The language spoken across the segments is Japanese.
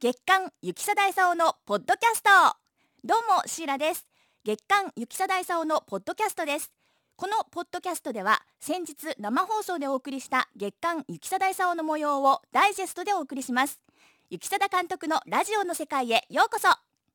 月刊雪貞勲のポッドキャスト。どうもシーラです。月刊雪貞勲のポッドキャストです。このポッドキャストでは先日生放送でお送りした月刊雪貞勲の模様をダイジェストでお送りします。雪貞監督のラジオの世界へようこそ。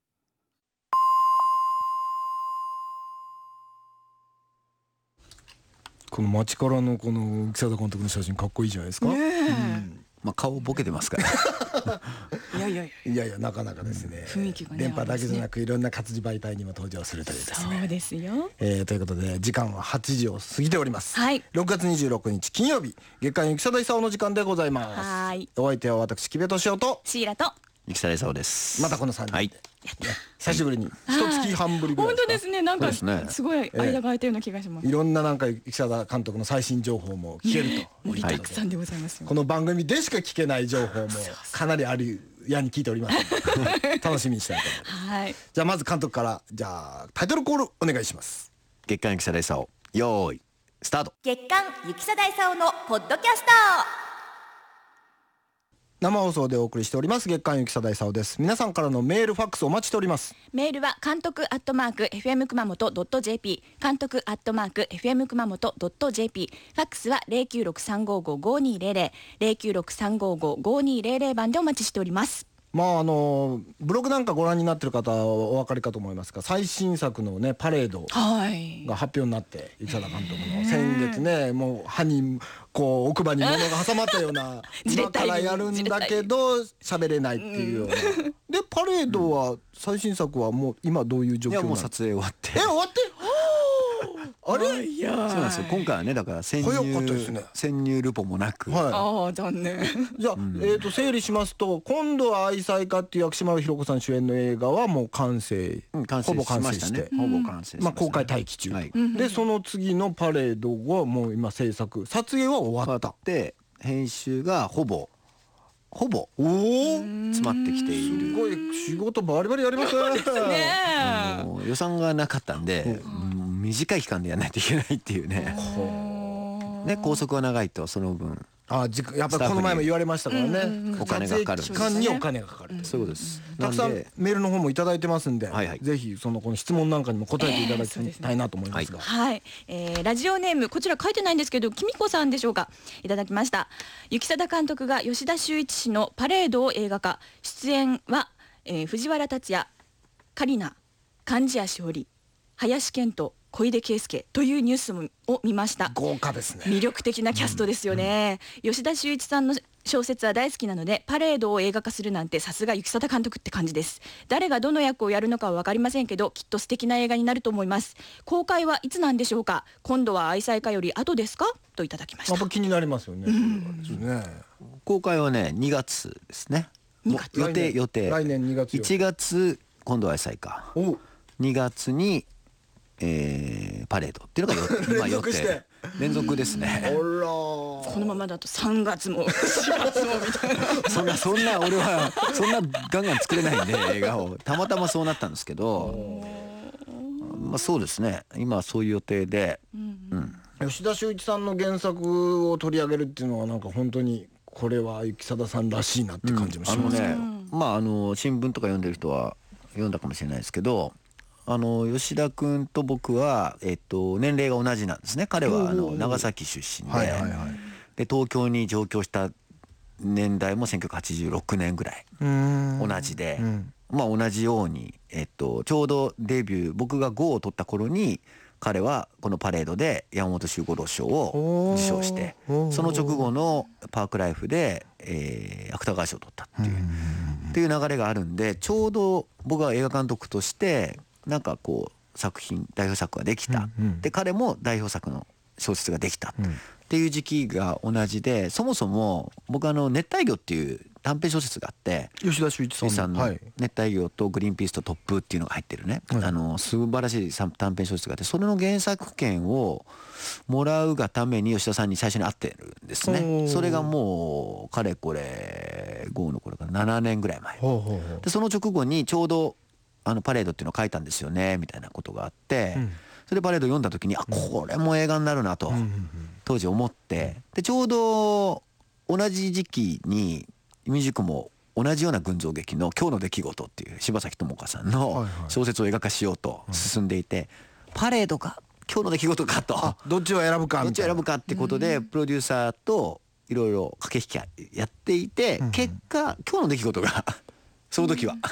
この街からのこの雪貞監督の写真かっこいいじゃないですか。 まあ顔ボケてますからいやなかなかですね、 雰囲気がね電波だけじゃなくいろんな活字媒体にも登場するというですね。 そうですよ。 ということで時間は8時を過ぎております。 はい。 6月26日金曜日、月刊雪貞勲の時間でございます。 はい。 お相手は私木部敏夫とシーラと雪貞勲です。 またこの3人で、 はい、 久しぶりに一月半ぶりぐらい本当ですね。なんかそうですねすごい間が空いたような気がします。 いろんななんか雪貞監督の最新情報も聞けると、 盛りだくさんでございますよ。 この番組でしか聞けない情報もかなりあるやに聞いておりますので楽しみにしたいと思います。 はい。 じゃあまず監督からじゃあタイトルコールお願いします。 月刊雪貞勲、よーいスタート。 月刊雪貞勲のポッドキャスト。 生放送でお送りしております月刊雪貞勲です。皆さんからのメールファックスお待ちしております。 メールは監督@fm 熊本 .jp、 監督@fm 熊本 .jp、 ファックスは 096-355-5200 096-355-5200番でお待ちしております。 まあブログなんかご覧になってる方はお分かりかと思いますが、最新作のねパレードはいが発表になって、雪貞監督の先月ね、もう歯にこう奥歯に物が挟まったような今からやるんだけど喋れないっていうようなで、パレードは最新作はもう今どういう状況いやもうなの？ 撮影終わって終わってあれいやそうなんですよ。今回はねだから早かったですね。 潜入ルポもなく、 はああ残念。 じゃあ、整理しますと、今度は愛妻家っていう薬師丸ひろ子さん主演の映画はもう完成、 完成ほぼ完成しましたねして、 ほぼ完成しましたね。 まあ、公開待機中、 はいでその次のパレードはもう今制作撮影は終わった。 で編集がほぼおお詰まってきていする。 ごい仕事バリバリやりますね。 ねもう予算がなかったんで、短い期間でやらないといけないっていうね。ね、拘束が長いとその分やっぱりこの前も言われましたからね、 お金がかかる撮影期間にお金がかかる、 そういうことです。 たくさんメールの方もいただいてますんで、 はいはいぜひこの質問なんかにも答えていただきたいなと思いますが、 はい、ラジオネームこちら書いてないんですけど、きみこさんでしょうか、いただきました。雪貞監督が吉田修一氏のパレードを映画化、出演は、藤原竜也、カリナ、貫地谷しおり、林遣都、小出圭介というニュースを見ました。 豪華ですね。 魅力的なキャストですよね、吉田修一さんの小説は大好きなので、パレードを映画化するなんてさすが雪貞監督って感じです。誰がどの役をやるのかは分かりませんけど、きっと素敵な映画になると思います。公開はいつなんでしょうか。今度は愛妻家より後ですか、といただきました。 やっぱ気になりますよね。 公開はね2月ですね。 2月予定来年2月 1月今度は愛妻家、2月にパレードっていうのが今予定連続ですね。 このままだと3月も4月もみたいなそんな俺はそんなガンガン作れないんで映画をたまたまそうなったんですけど、まあそうですね、今そういう予定で、 吉田修一さんの原作を取り上げるっていうのはなんか本当にこれは雪貞さんらしいなって感じもしますね。 まあ新聞とか読んでる人は読んだかもしれないですけど、吉田君と僕は、年齢が同じなんですね。彼は長崎出身で、東京に上京した年代も1986年ぐらい同じで、まあ同じように、ちょうどデビュー僕が5を取った頃に彼はこのパレードで山本周五郎賞を受賞して、その直後のパークライフで、芥川賞を取ったっていう流れがあるんで、ちょうど僕は映画監督としてなんかこう代表作ができた、で彼も代表作の小説ができたっていう時期が同じで、そもそも僕熱帯魚っていう短編小説があって、 吉田修一さんの熱帯魚とグリーンピースと突風っていうのが入ってるね、素晴らしい短編小説があって、それの原作権をもらうがために吉田さんに最初に会ってるんですね。それがもうかれこれ5の頃から7年ぐらい前で、その直後にちょうどパレードっていうのを書いたんですよねみたいなことがあって、それでパレード読んだ時にこれも映画になるなと当時思って、でちょうど同じ時期にミュージックも同じような群像劇の今日の出来事っていう柴咲友香さんの小説を映画化しようと進んでいて、パレードか今日の出来事かと、 どっちを選ぶかどっちを選ぶかってことでプロデューサーといろいろ駆け引きやっていて、結果今日の出来事がその時は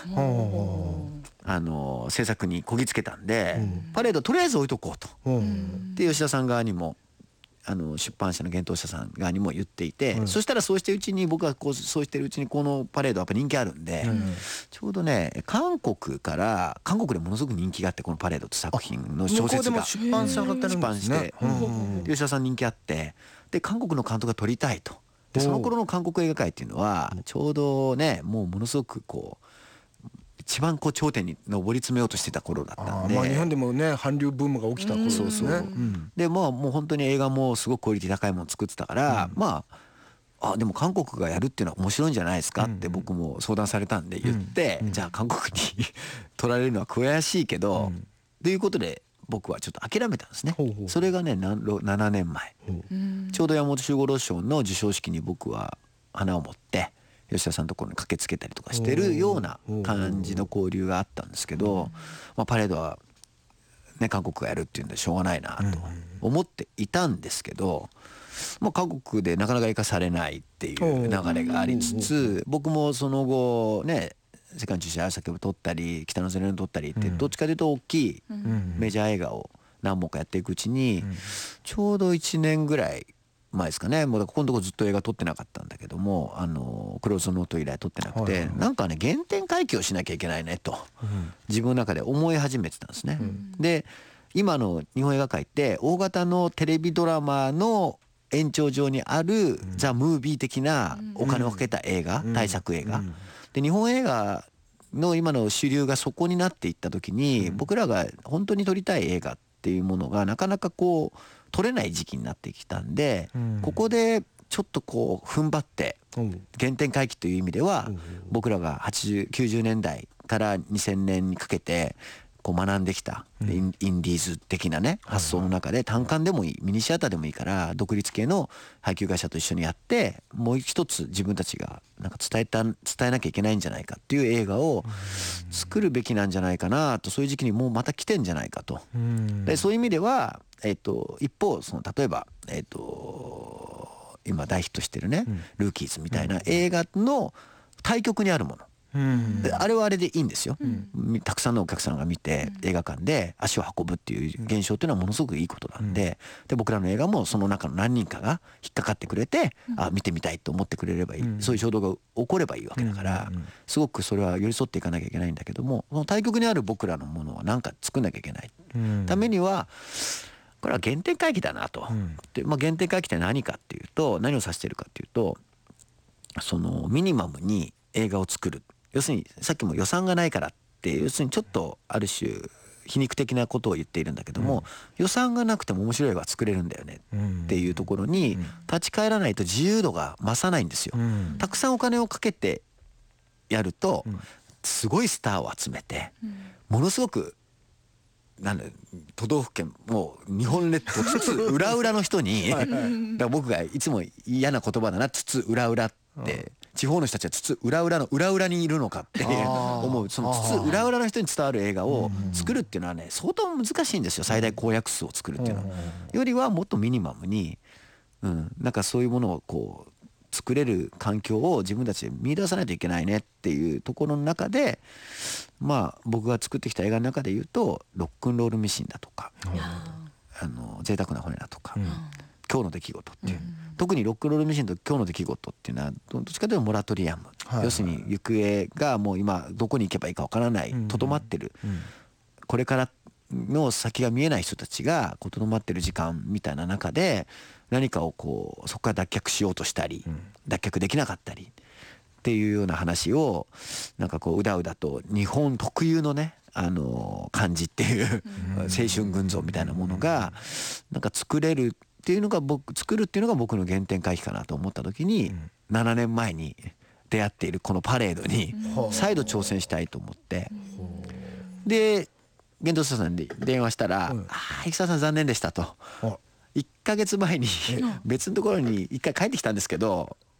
制作にこぎつけたんで、パレードとりあえず置いとこうと。で吉田さん側にも出版社の幻冬舎さん側にも言っていて、そしたらそうしてるうちに僕はそうしてるうちにこのパレードはやっぱ人気あるんで、ちょうどね韓国でものすごく人気があって、このパレードって作品の小説が出版されてるんですね。 吉田さん人気あって、で韓国の監督が撮りたいと。でその頃の韓国映画界っていうのはちょうどねもうものすごくこう一番こう頂点に上り詰めようとしてた頃だったんで、 日本でもね韓流ブームが起きた頃ですね。 でもう本当に映画もすごくクオリティ高いものを作ってたから、でも韓国がやるっていうのは面白いんじゃないですかって僕も相談されたんで言って、じゃあ韓国に取られるのは悔しいけど、ということで僕はちょっと諦めたんですね。それがね7年前、ちょうど山本周五郎賞の授賞式に僕は花を持って吉田さんのところに駆けつけたりとかしてるような感じの交流があったんですけど、パレードはね韓国がやるっていうんでしょうがないなと思っていたんですけど、韓国でなかなか生かされないっていう流れがありつつ、僕もその後ね世界の中心愛先を撮ったり北のゼネを撮ったりってどっちかというと大きいメジャー映画を何本かやっていくうちに、ちょうど1年ぐらい前ですかね、もうここのとこずっと映画撮ってなかったんだけども、クローズノート以来撮ってなくて、なんかね原点回帰をしなきゃいけないねと自分の中で思い始めてたんですね。で今の日本映画界って大型のテレビドラマの延長上にあるザ・ムービー的なお金をかけた映画、大作映画で、日本映画の今の主流がそこになっていった時に、僕らが本当に撮りたい映画っていうものがなかなかこう撮れない時期になってきたんで、ここでちょっとこう踏ん張って原点回帰という意味では、僕らが80、90年代から2000年にかけてこう学んできたインディーズ的なね発想の中で、単館でもいいミニシアターでもいいから独立系の配給会社と一緒にやって、もう一つ自分たちがなんか伝えなきゃいけないんじゃないかっていう映画を作るべきなんじゃないかなと、そういう時期にもうまた来てんじゃないかと。でそういう意味では一方その例えば今大ヒットしてるねルーキーズみたいな映画の対極にあるもの、であれはあれでいいんですよ、たくさんのお客さんが見て映画館で足を運ぶっていう現象っていうのはものすごくいいことなんで、で僕らの映画もその中の何人かが引っかかってくれて、見てみたいと思ってくれればいい、そういう衝動が起こればいいわけだから、すごくそれは寄り添っていかなきゃいけないんだけども、その対極にある僕らのものは何か作んなきゃいけないためには、これは原点回帰だなと。で、原点回帰って何かっていうと、何を指してるかっていうと、そのミニマムに映画を作る、要するにさっきも予算がないからって、要するにちょっとある種皮肉的なことを言っているんだけども、予算がなくても面白い映画は作れるんだよねっていうところに立ち返らないと自由度が増さないんですよ。たくさんお金をかけてやるとすごいスターを集めて、ものすごく都道府県もう日本列島津々浦々の人にだから僕がいつも嫌な言葉だな、津々浦々って、地方の人たちは津々浦々の裏々にいるのかって思う、その津々浦々の人に伝わる映画を作るっていうのはね相当難しいんですよ。最大公約数を作るっていうのはよりはもっとミニマムに、なんかそういうものをこう作れる環境を自分たちで見出さないといけないねっていうところの中で、僕が作ってきた映画の中で言うとロックンロールミシンだとか、贅沢な骨だとか、今日の出来事っていう、特にロックンロールミシンと今日の出来事っていうのはどっちかというとモラトリアム、要するに行方がもう今どこに行けばいいかわからない、とどまってる、これからの先が見えない人たちがとどまってる時間みたいな中で、何かをこうそこから脱却しようとしたり、脱却できなかったりっていうような話をなんかこううだうだと日本特有のね感じっていう青春群像みたいなものがなんか作るっていうのが僕の原点回帰かなと思った時に、7年前に出会っているこのパレードに再度挑戦したいと思って、で幻冬舎さんに電話したら「生沢さん残念でした」と。1ヶ月前に別のところに1回帰ってきたんですけど、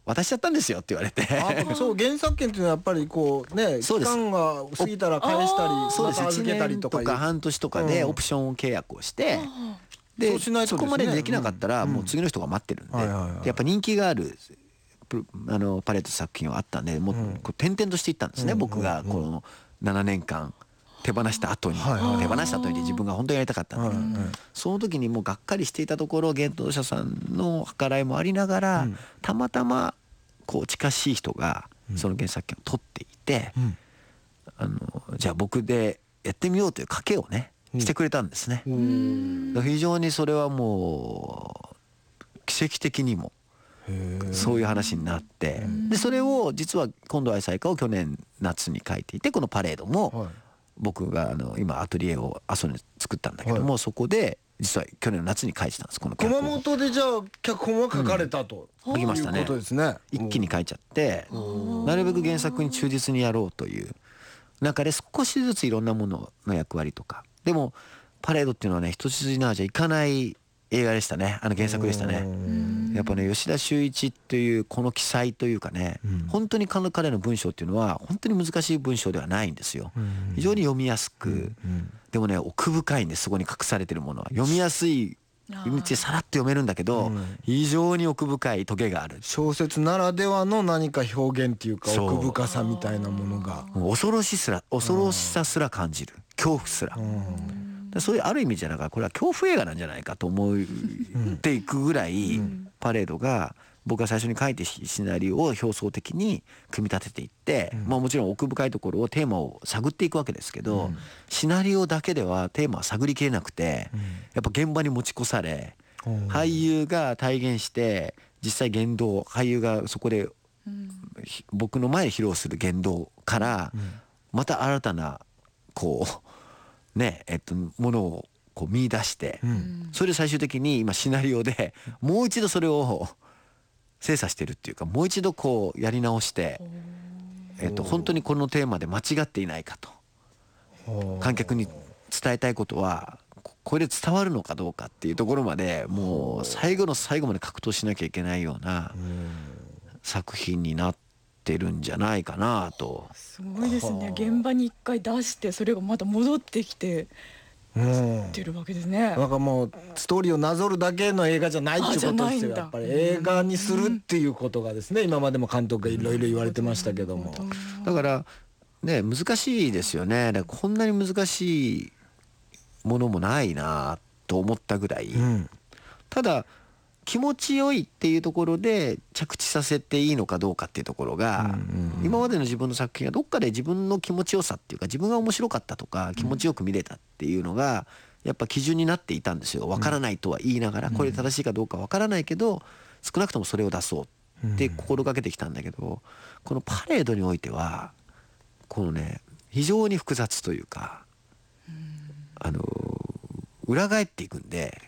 渡しちゃったんですよって言われてそう原作権っていうのはやっぱりこうね期間が過ぎたら返したりまた預けたりとか 1年とか半年とかでオプション契約をしてでそこまでできなかったらもう次の人が待ってるんでやっぱ人気があるパレード作品はあったんでもう転々としていったんですね僕がこの7年間手放した後に手放した後に自分が本当にやりたかったんだけどその時にもうがっかりしていたところ幻冬舎さんの計らいもありながらたまたまこう近しい人がその原作権を取っていてじゃあ僕でやってみようという賭けをねしてくれたんですね。非常にそれはもう奇跡的にもそういう話になってでそれを実は今度愛妻家を去年夏に書いていてこのパレードも僕が今アトリエを阿蘇に作ったんだけどもそこで実は去年の夏に書いてたんですこの脚本。 熊本でじゃあ脚本は書かれたと書きましたね。 いうことですね。 一気に書いちゃってなるべく原作に忠実にやろうという中で少しずついろんなものの役割とかでもパレードっていうのはね一筋縄じゃいかない映画でしたね原作でしたね。やっぱね吉田修一っていうこの奇才というかね本当に彼の文章っていうのは本当に難しい文章ではないんですよ。非常に読みやすくでもね奥深いんですそこに隠されてるものは読みやすい道でさらっと読めるんだけど非常に奥深いトゲがある小説ならではの何か表現っていうか奥深さみたいなものが恐ろしさすら感じる恐怖すらそういうある意味じゃなくてこれは恐怖映画なんじゃないかと思っていくぐらいパレードが僕が最初に書いてシナリオを表層的に組み立てていってもちろん奥深いところをテーマを探っていくわけですけどシナリオだけではテーマは探りきれなくてやっぱ現場に持ち越され俳優が体現して実際言動俳優がそこで僕の前で披露する言動からまた新たなこうねものをこう見出してそれで最終的に今シナリオでもう一度それを精査してるっていうかもう一度こうやり直して本当にこのテーマで間違っていないかと観客に伝えたいことはこれで伝わるのかどうかっていうところまでもう最後の最後まで格闘しなきゃいけないような作品になってるんじゃないかなと。 すごいですね現場に一回出してそれがまた戻ってきてってるわけですね。 なんかもうストーリーをなぞるだけの映画じゃないってことですよ。やっぱり映画にするっていうことがですね今までも監督がいろいろ言われてましたけどもだからね難しいですよね。だからこんなに難しいものもないなと思ったぐらいただ気持ちよいっていうところで着地させていいのかどうかっていうところが今までの自分の作品がどっかで自分の気持ちよさっていうか自分が面白かったとか気持ちよく見れたっていうのがやっぱ基準になっていたんですよ。わからないとは言いながらこれ正しいかどうかわからないけど少なくともそれを出そうって心がけてきたんだけどこのパレードにおいてはこのね非常に複雑というか裏返っていくんで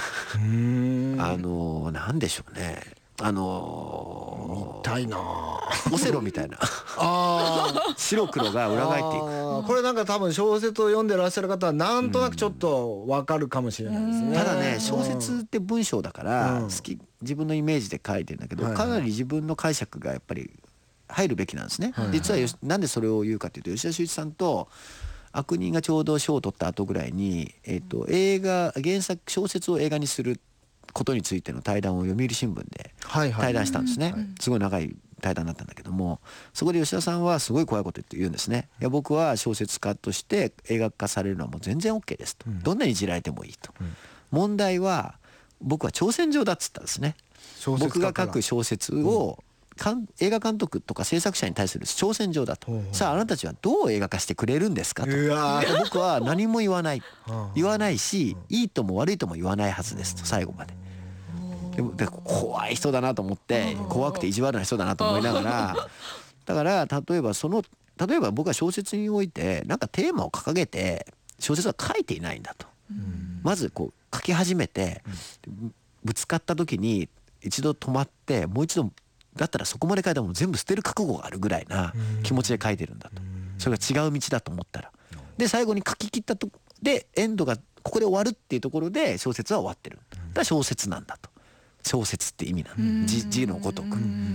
なんでしょうね見たいなオセロみたいな白黒が裏返っていくこれなんか多分小説を読んでらっしゃる方はなんとなくちょっと分かるかもしれないですね。 ただね小説って文章だから自分のイメージで書いてるんだけどかなり自分の解釈がやっぱり入るべきなんですね。実はなんでそれを言うかというと吉田修一さんと悪人がちょうど賞を取った後ぐらいに、原作小説を映画にすることについての対談を読売新聞で対談したんですね。すごい長い対談だったんだけどもそこで吉田さんはすごい怖いこと言うんですね。いや僕は小説家として映画化されるのはもう全然 OK ですと、どんなにいじられてもいいと、問題は僕は挑戦状だっつったんですね。僕が書く小説を映画監督とか制作者に対する挑戦状だと。さああなたたちはどう映画化してくれるんですかと。僕は何も言わないしいいとも悪いとも言わないはずですと最後まで。で怖い人だなと思って怖くて意地悪な人だなと思いながらだから例えば僕は小説においてなんかテーマを掲げて小説は書いていないんだと。まずこう書き始めてぶつかった時に一度止まってもう一度だったらそこまで書いたもの全部捨てる覚悟があるぐらいな気持ちで書いてるんだと。それが違う道だと思ったらで最後に書き切ったとでエンドがここで終わるっていうところで小説は終わってる。だから小説なんだと。小説って意味なん字のごとく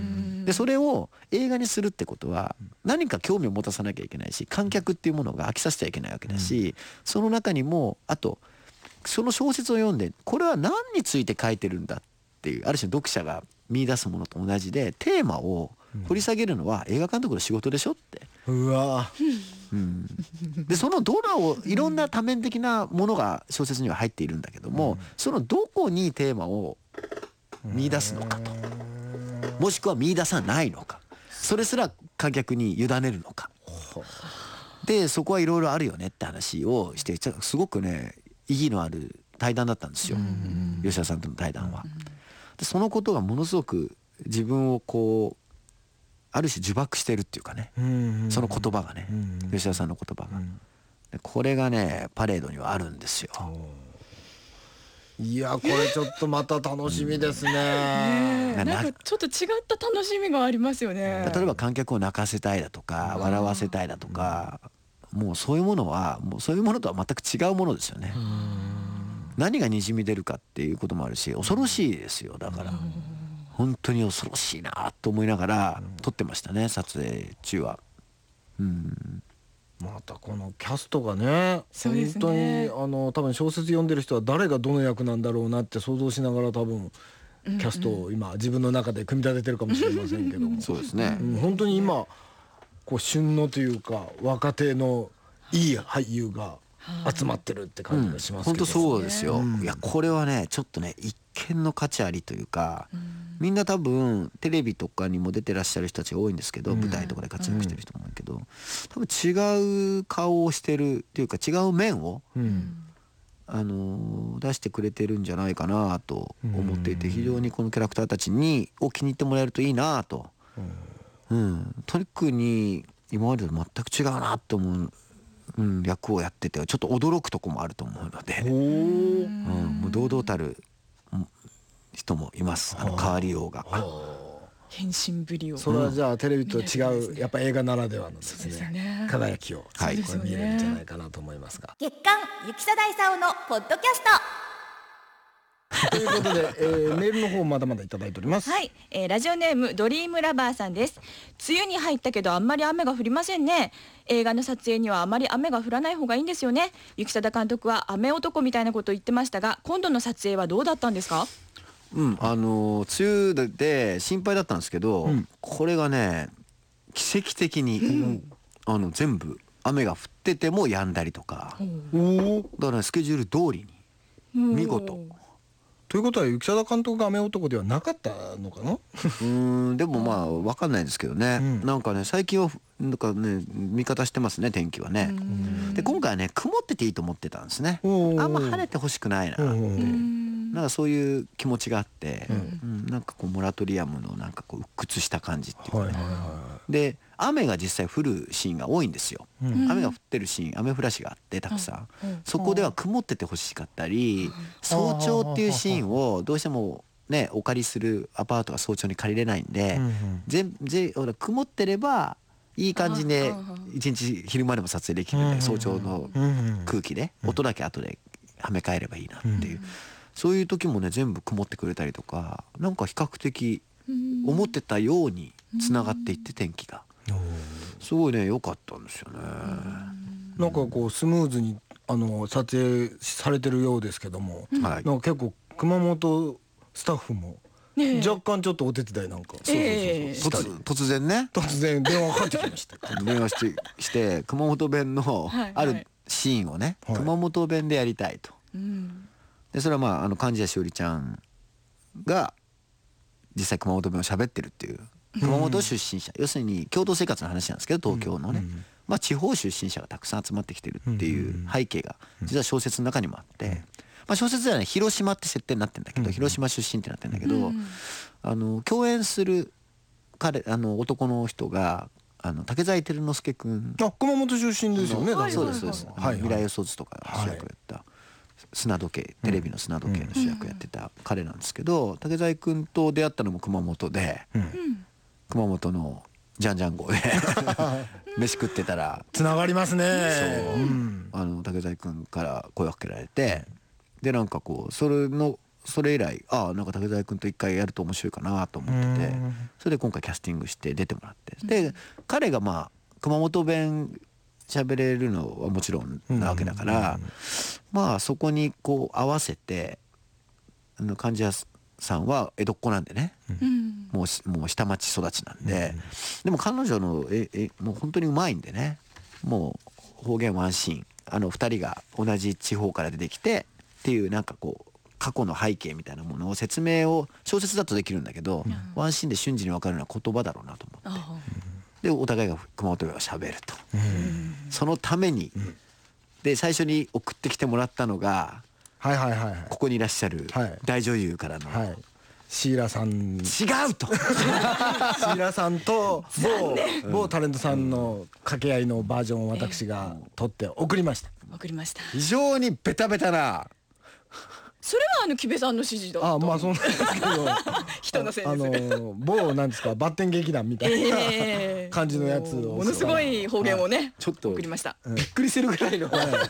でそれを映画にするってことは何か興味を持たさなきゃいけないし、観客っていうものが飽きさせちゃいけないわけだし、その中にもあとその小説を読んでこれは何について書いてるんだっていう、ある種読者が見出すものと同じで、テーマを掘り下げるのは映画監督の仕事でしょって。 うわ、 でそのドラをいろんな多面的なものが小説には入っているんだけども、そのどこにテーマを見出すのかと、もしくは見出さないのか、それすら観客に委ねるのかで、そこはいろいろあるよねって話をして、すごくね意義のある対談だったんですよ、吉田さんとの対談は。でそのことがものすごく自分をこうある種呪縛してるっていうかね、その言葉がね、吉田さんの言葉が、でこれがねパレードにはあるんですよ。 いやこれちょっとまた楽しみですね。 なんかちょっと違った楽しみがありますよね。 例えば観客を泣かせたいだとか笑わせたいだとか、もうそういうものはもうそういうものとは全く違うものですよね。何がにじみ出るかっていうこともあるし、恐ろしいですよ。だから本当に恐ろしいなと思いながら撮ってましたね、撮影中は。 またこのキャストがね、 そうですね、 本当に多分小説読んでる人は誰がどの役なんだろうなって想像しながら多分キャストを今自分の中で組み立ててるかもしれませんけどもそうですね、 本当に今こう旬のというか若手のいい俳優が集まってるって感じがしますけど、 本当そうですよ、いやこれはねちょっとね一見の価値ありというか、みんな多分テレビとかにも出てらっしゃる人たちが多いんですけど、舞台とかで活躍してる人も多いけど、多分違う顔をしてるっていうか違う面を、出してくれてるんじゃないかなと思っていて、非常にこのキャラクターたちを気に入ってもらえるといいなと、特に今までと全く違うなと思う、役をやっててちょっと驚くとこもあると思うので、もう堂々たる人もいます、変わりようが。 変身ぶりを、 それはじゃあテレビと違うやっぱ映画ならではのですね、輝きをこれ見れるんじゃないかなと思いますが、 月刊雪貞勲のポッドキャストということで、メールの方まだまだいただいております。 はい、ラジオネームドリームラバーさんです。梅雨に入ったけどあんまり雨が降りませんね。映画の撮影にはあまり雨が降らない方がいいんですよね。雪貞監督は雨男みたいなことを言ってましたが、今度の撮影はどうだったんですか？ 梅雨で心配だったんですけど、これがね奇跡的に、全部雨が降ってても止んだりとか、だから、ね、スケジュール通りに見事。 ということは雪貞監督が雨男ではなかったのかな？ でもまあ分かんないですけどね、なんかね最近はなんかね味方してますね、天気はね。で今回はね曇ってていいと思ってたんですね。あんま晴れてほしくないなって、なんかそういう気持ちがあって、なんかこうモラトリアムのなんかこう鬱屈した感じっていうかね、で雨が実際降るシーンが多いんですよ、雨が降ってるシーン、雨降らしがあってたくさん、そこでは曇っててほしかったり、早朝っていうシーンをどうしてもねお借りするアパートが早朝に借りれないんで、曇ってればいい感じで一日昼間でも撮影できるんで、早朝の空気で音だけ後ではめ替えればいいなっていう、そういう時もね全部曇ってくれたりとか、なんか比較的思ってたようにつながっていって天気がすごいね良かったんですよね。 なんかこうスムーズに撮影されてるようですけども、なんか結構熊本スタッフも若干ちょっとお手伝いなんか突然電話かかってきました電話して熊本弁のあるシーンをね、熊本弁でやりたいと。でそれはまあ貫地谷しおりちゃんが実際熊本弁を喋ってるっていう、熊本出身者、要するに共同生活の話なんですけど、東京のね、まあ地方出身者がたくさん集まってきてるっていう背景が実は小説の中にもあって、まあ小説ではね広島って設定になってんだけど、広島出身ってなってんだけど、共演する男の人が竹財輝之助君、 熊本出身ですよね。 そうですそうです、未来予想図とか主役やった砂時計、テレビの砂時計の主役やってた彼なんですけど、竹財君と出会ったのも熊本で、熊本のジャンジャン号で飯食ってたらつながりますね。 そう、竹財君から声をかけられて、でなんかこうそれのそれ以来なんか竹財君と一回やると面白いかなと思ってて、それで今回キャスティングして出てもらって、で彼が熊本弁喋れるのはもちろんなわけだから、そこにこう合わせて貫地谷さんは江戸っ子なんでね、もう下町育ちなんで、でも彼女のもう本当にうまいんでね、もう方言ワンシーン2人が同じ地方から出てきてっていうなんかこう過去の背景みたいなものを説明を小説だとできるんだけど、ワンシーンで瞬時に分かるような言葉だろうなと思って、でお互いが熊本弁を喋ると、そのために、で最初に送ってきてもらったのが、ここにいらっしゃる大女優からの、 シーラさん、 違うとシーラさんと某タレントさんの掛け合いのバージョンを私が撮って送りました。 非常にベタベタな。 それは木部さんの指示だった。 そうなんですけど人のせいです某なんですかバッテン劇団みたいな感じのやつをものすごい方言をねちょっと送りました。 びっくりするぐらいの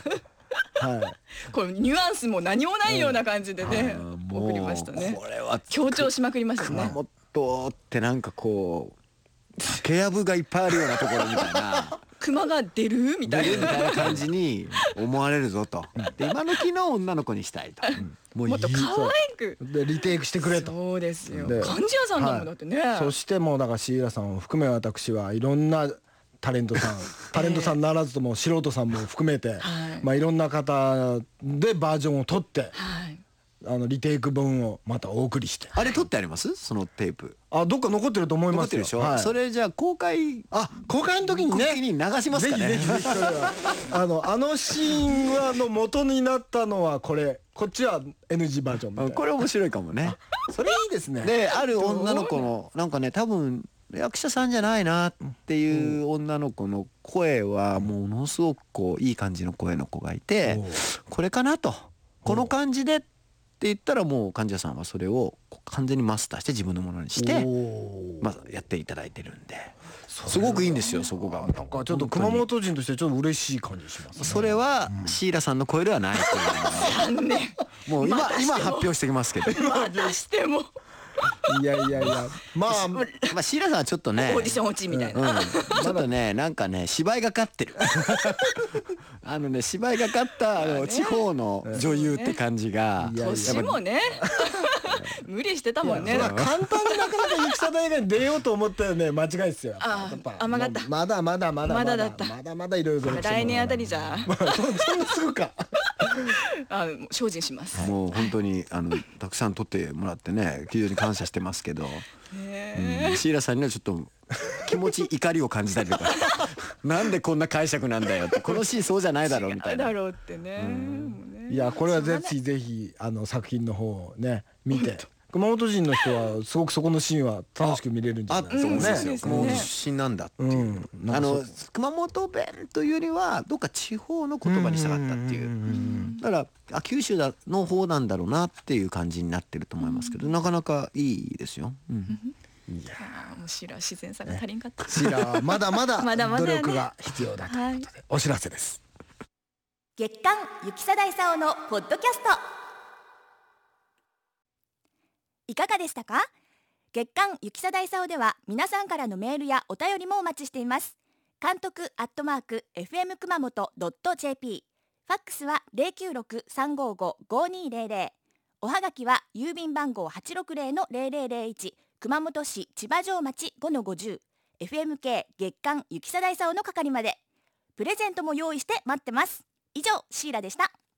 これニュアンスも何もないような感じでね送りましたね。 これは強調しまくりましたね。 熊本ってなんかこう竹やぶがいっぱいあるようなところみたいな熊が出るみたいな感じに思われるぞと。で今の昨日女の子にしたいと、 もっと可愛くでリテイクしてくれと。 そうですよ。貫地谷さんだもんだってね。 そしてもうだからシーラさんを含め私はいろんなタレントさんならずとも素人さんも含めて、いろんな方でバージョンを取って、リテイク分をまたお送りして。 あれ撮ってあります？そのテープ。 どっか残ってると思いますよ。 残ってるでしょ。それじゃあ公開の時にね流しますかね。 ぜひあのシーンの元になったのはこっちは NG バージョンみたいな。 これ面白いかもね。 それいいですね。 である女の子のなんかね多分役者さんじゃないなっていう女の子の声はものすごくこういい感じの声の子がいて、これかなと、この感じでって言ったらもう貫地谷さんはそれを完全にマスターして自分のものにしてやっていただいてるんで、すごくいいんですよ。そこがなんかちょっと熊本人としてちょっと嬉しい感じしますね。 それはシーラさんの声ではないというもう今発表してきますけどまたしてもいやシーラさんはちょっとねオーディション落ちみたいな、 ちょっとねなんかね芝居がかってる芝居がかった地方の女優って感じが年もね無理してたもんね。 簡単になかなか雪貞映画に出ようと思ったよね。間違いですよ。 甘かった。 まだだった。まだいろいろ。 来年あたりじゃ。 そんなすぐか。 精進します。 もう本当にたくさん撮ってもらってね非常に感謝してますけど、シーラさんにはちょっと気持ち怒りを感じたりとかなんでこんな解釈なんだよって、このシーンそうじゃないだろうみたいな。 だろうってね。 いやこれはぜひ作品の方をね見て、熊本人の人はすごくそこのシーンは楽しく見れるんじゃないですかね。 熊本出身なんだっていう、熊本弁というよりはどっか地方の言葉にしたかったっていう、だから九州の方なんだろうなっていう感じになってると思いますけど、なかなかいいですよ。 いやもうシーラ自然さが足りんかった。 シーラはまだまだ努力が必要だということでお知らせです。 月刊雪貞勲のポッドキャストいかがでしたか？月刊雪貞勲では皆さんからのメールやお便りもお待ちしています。監督@fm熊本.jp、 ファックスは 096-355-5200、 おはがきは郵便番号 860-0001 熊本市千葉城町 5-50 FMK 月刊雪貞勲の係まで。プレゼントも用意して待ってます。以上シーラでした。